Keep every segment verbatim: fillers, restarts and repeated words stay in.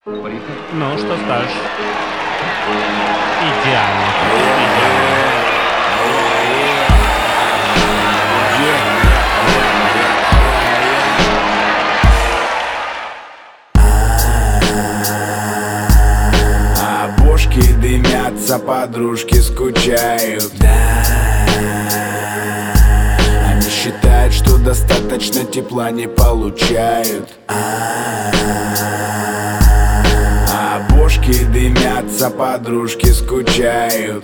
Ну, что скажешь? Идеально. Идеально. А бошки дымятся, подружки скучают. Они считают, что достаточно тепла не получают. А бошки дымятся, подружки скучают.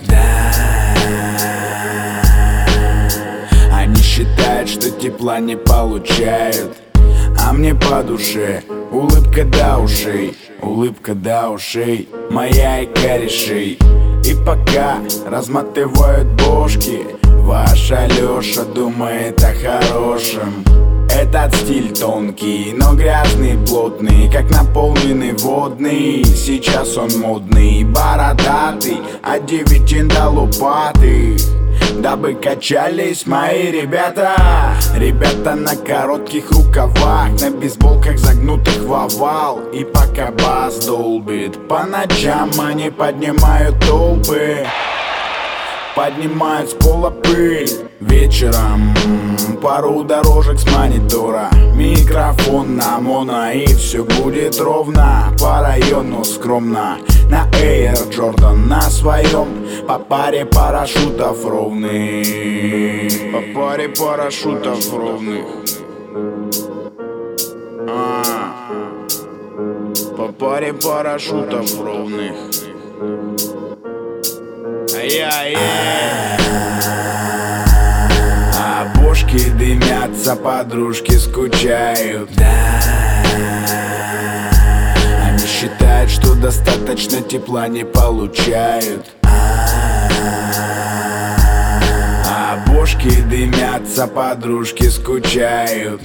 Они считают, что тепла не получают. А мне по душе улыбка до ушей, улыбка до ушей, моя и корешей. И пока разматывают бошки, ваша Лёша думает о хорошем. Этот стиль тонкий, но грязный, плотный, как наполненный водный. Сейчас он модный, бородатый, от девятин до лопаты, дабы качались мои ребята. Ребята на коротких рукавах, на бейсболках загнутых в овал. И пока бас долбит, по ночам они поднимают толпы, поднимают с пола пыль. Вечером пару дорожек с монитора, микрофон на моно, и все будет ровно. По району скромно, на Air Jordan на своем, по паре парашютов ровных, по паре парашютов ровных. А, по паре парашютов ровных. Ай-яй-яй. А бошки дымятся, подружки скучают. Они считают, что достаточно тепла не получают. А бошки дымятся, подружки скучают.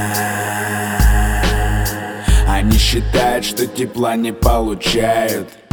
Они считают, что тепла не получают.